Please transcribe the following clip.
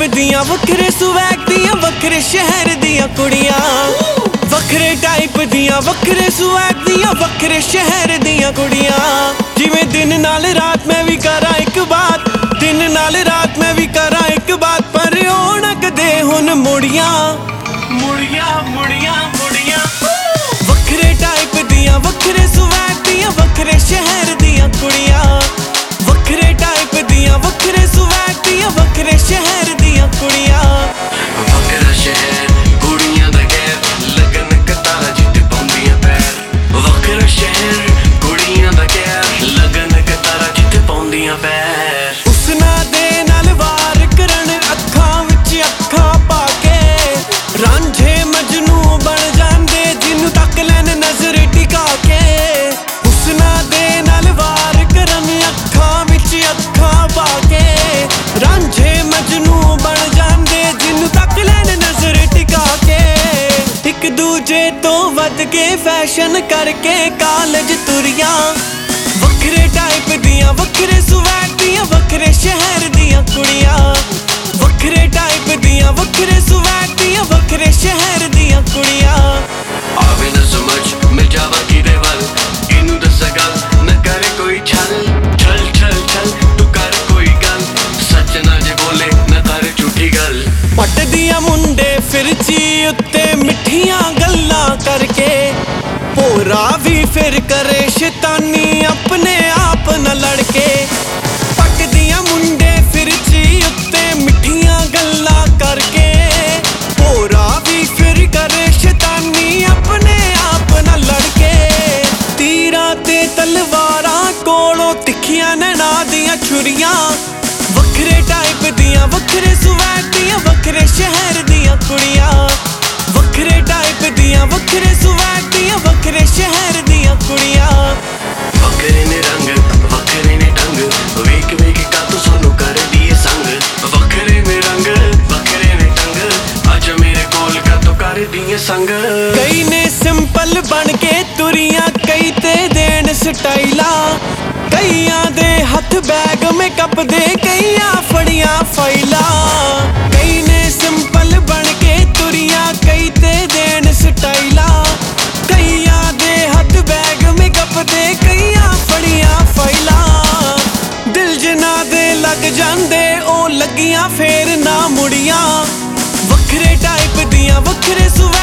दियां वखरे स्वैग दियां वखरे शहर दियां कुड़ियां, वखरे टाइप दियां वखरे स्वैग दियां वखरे शहर दियां कुड़ियां। जिवें दिन नाल रात मैं भी करा एक बात, दिन नाल रात मैं भी करा एक बात, पर ओ ना कदे हुण मुड़ियां मुड़ियां मुड़ियां मुड़ियां। वखरे टाइप दियां वखरे स्वैग दियां वखरे शहर दियां कुड़ियां, वखरे टाइप दियां वखरे स्वैग दियां वखरे शहर दियां कुड़ियां। वखरा शहर कुड़ियां दा गैर लगन कतारा जित पाउंदियां पैर, वखरा शहर कुड़ियां दा गैर लगन कतारा जित पाउंदियां पैर। उसना दे नाल वार करन अखां विच अखां पा के, रांझे मजनू बन जांदे जिन्नू तक लैन नजर टिका के। उसना दे नाल वार करन अखां विच अखां पा के, रांझे मजनू बन जांदे जिन्नू तक लैन नजर टिका के। एक दूजे तो वध के फैशन करके कालज तुरियां, वखरे टाइप दियां वखरे स्वैग दियां वखरे शहर दियां कुड़ियां, वखरे टाइप दियां वखरे स्वैग दियां वखरे शहर दियां कुड़ियां। आवे न समझ मिल जावा किदे वल, इनू दस्सा गल न करे कोई छल छल छल छल, तू कर कोई गल सच ना जे बोले न कर झूठी गल। पट दियां मुंडे फिरची उत्ते मिठियां गल्लां करके, भोरा भी फिर करे शैतानी अपने आप न लड़के। पट दियां मुंडे फिरची उत्ते मिठियां गल्लां करके, भोरा भी फिर करे शैतानी अपने आप न लड़के। तीरां ते तलवारां कोलों तिखियां नैना दियां छुरियां, वखरे टाइप दियां वखरे स्वैग दियां वखरे शहर दियां कुड़ियां, वखरे टाइप दियां वखरे स्वैग दियां वखरे शहर दियां कुड़ियां। वखरे ने रंग वखरे ने ढंग, वेख वेख का तू सानू कर दिए संग। वखरे ने रंग वखरे ने ढंग, अज मेरे कोल का तो कर दिए संग। कई ने सिंपल बन के तुरियां, कई ते देन स्टाइला, कईयां दे हथ बैग मेकअप दे कईयां फड़ियां फाइला। कई ने सिंपल बन के तुरियां, कई ते देन स्टाइला, कईयां दे हथ बैग मेकअप दे कईयां फड़ियां फाइला। दिल जिन्ना दे लग जांदे ओ लगियां फेर ना मुड़ियां, वखरे टाइप दियां वखरे